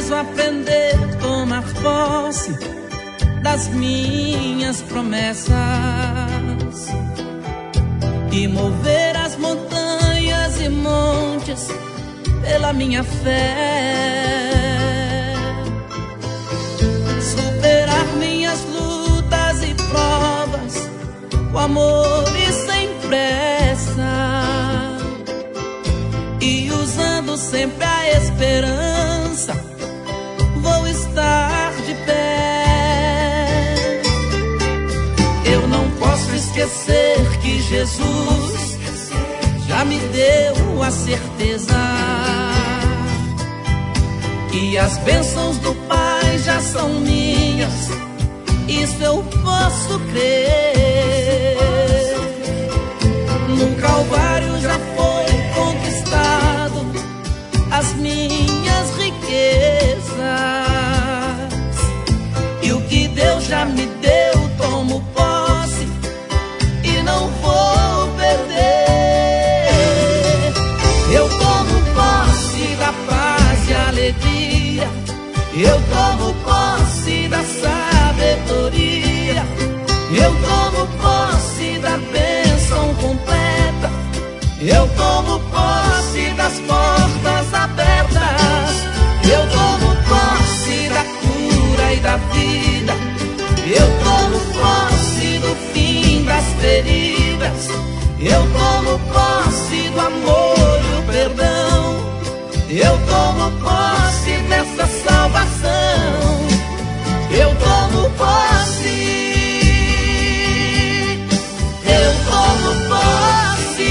preciso aprender a tomar posse das minhas promessas e mover as montanhas e montes pela minha fé, superar minhas lutas e provas com amor e sem pressa, e usando sempre a esperança, vou estar de pé. Eu não posso esquecer que Jesus já me deu a certeza que as bênçãos do Pai já são minhas. Isso eu posso crer. No Calvário já foi conquistado as minhas riquezas, e o que Deus já me deu tomo posse e não vou perder. Eu tomo posse da paz e alegria, eu tomo posse da sabedoria, eu tomo posse da bênção completa, eu tomo posse das portas abertas, eu tomo posse da cura e da vida, eu tomo posse do fim das feridas, eu tomo posse do amor e o perdão, eu tomo posse dessa salvação, eu tomo posse, eu tomo posse,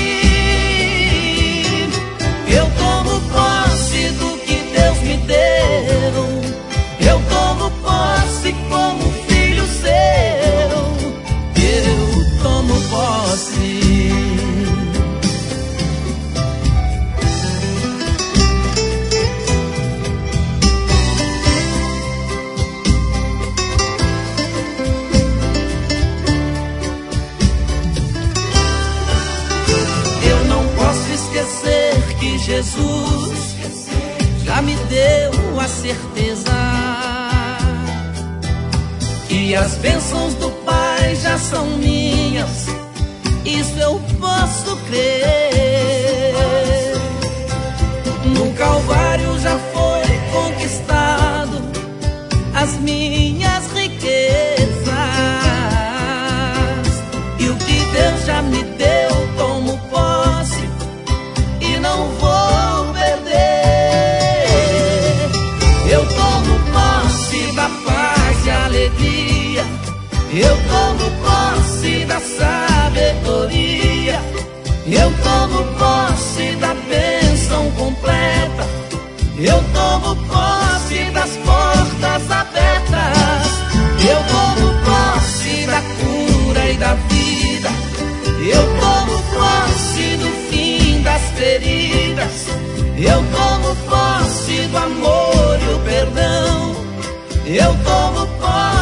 eu tomo posse do que Deus me deu, eu tomo posse como filho seu, eu tomo posse. Que Jesus já me deu a certeza que as bênçãos do Pai já são minhas. Isso eu posso crer. No Calvário já foi conquistado as minhas riquezas, e o que Deus já me deu tomo posse e não vou perder. Eu tomo posse da paz e alegria, eu tomo posse da sabedoria, eu tomo posse da bênção completa, eu tomo posse das portas abertas, eu tomo posse da cura e da vida, eu tomo posse do fim das feridas, eu tomo posse do amor e o perdão, eu tomo posse